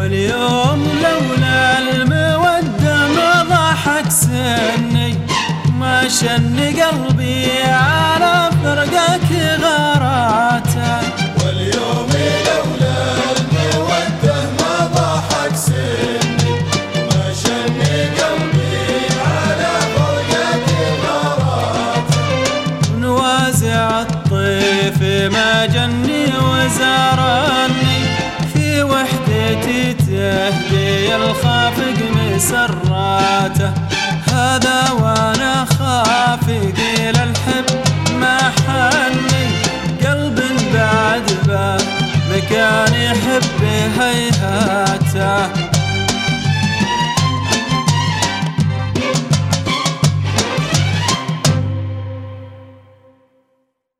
واليوم لولا المودة ما ضحك سني، ما شن قلبي على فرقك غاراته. واليوم لولا المودة ما ضحك سني، ما شن قلبي على فرقك غاراته. نوازع الطيف ما جني وزارني، في وحدتي تهدي الخافق مسراته. هذا وانا خافق الى الحب ما حني، قلب بعد باب مكان يحب هيهاته.